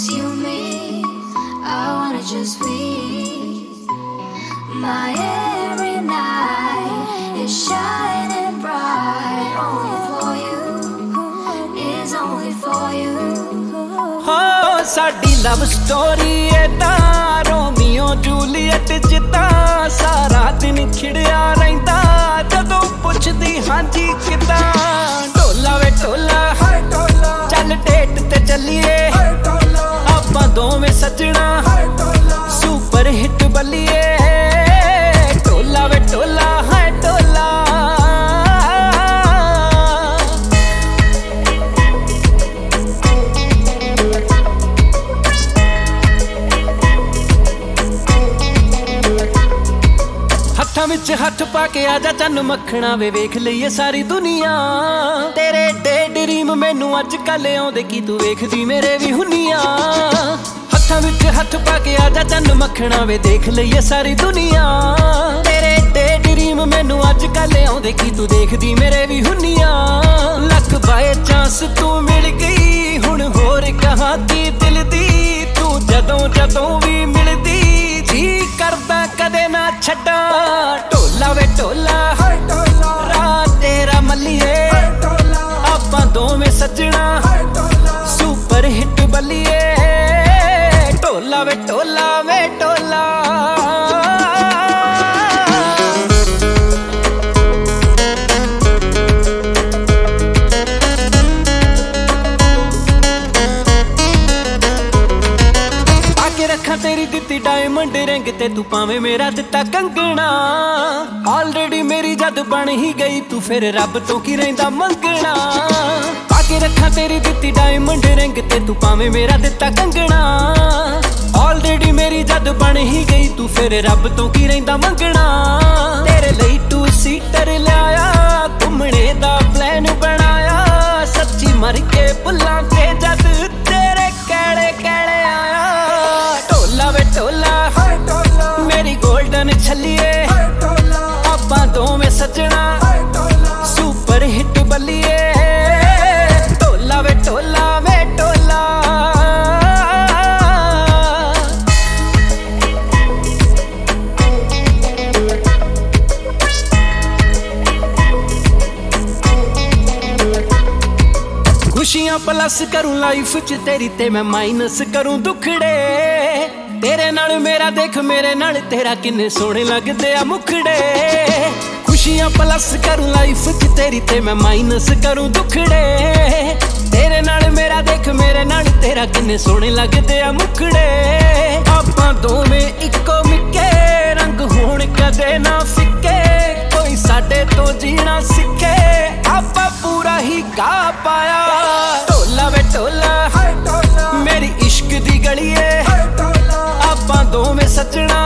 it's you and me. I wanna just be. My every night is shining bright. Only for you, is only for you. हाँ साडी love story एदा Romeo Juliet जिदा सारा दिन खिड़िया रहिंदा जदों पुछदी हां जी किदां ढोला वे ढोला चल डेट ते चलिए आपां दोवें सजना सुपर हिट बल्लिए ढोला वे ढोला है ढोला हत्थां विच हत्थ पाके आजा चन्न मखना वे वेख लईए सारी दुनिया तेरे डे ड्रीम मैनू अज कल आउंदे की तू वेखदी मेरे भी हुनिया हत्थां विच हत्थ पाके आजा चन्न मखना वे देख लईए सारी दुनिया तेरे डे ड्रीम मैनू अज कल आउंदे की तू देखदी मेरे भी हुनिया लक बाय चांस तू मिल गई हुण होर कहां दी दिल दी तू जदों जदों भी मिलदी जी करदा कदे ना छड्डा ढोला वे ढोला रात तेरा मल्लिए आपां दोवें सजना सुपर हिट बल्लिए ढोला वे ढोला वे ढोला रखा तेरी दित्ती डायमंड रिंग ते तू पावे मेरा दिता कंगना ऑलरेडी मेरी जद बन ही गई तू फिर रब तो की रहिंदा मंगना आके रखा तेरी दित्ती डायमंड रिंग ते तू पावे मेरा दिता कंगना ऑलरेडी मेरी जद बन ही गई तू फिर रब तो की रहिंदा मंगना तेरे ਲਈ टू सीटर लिया घुमने दा प्लान बनाया सच्ची मर के भुल्लां ते जद तेरे कहड़े कहड़े आया ढोला वे ढोला मेरी गोल्डन छलिए आपां दोवें सजना सुपर हिट बल्लिए ढोला वे ढोला वे ढोला खुशियां प्लस करूं लाइफ च तेरी ते मैं माइनस करूं दुखड़े तेरे नाल मेरा देख मेरे नाल तेरा किन्ने सोहणे लगदे आ मुखड़े खुशियां प्लस करूं लाइफ च तेरी ते मैं माइनस करूं दुखड़े तेरे नाल मेरा देख मेरे नाल तेरा किन्ने सोहणे लगदे आ मुखड़े आपां दोवें इक्को मिक्के रंग होण कदे ना फिक्के कोई साडे तो जीना सिक्खे आपां पूरा ही गा पाया ढोला वे ढोला मेरी इश्क दी गलिए आपां दोवें सजना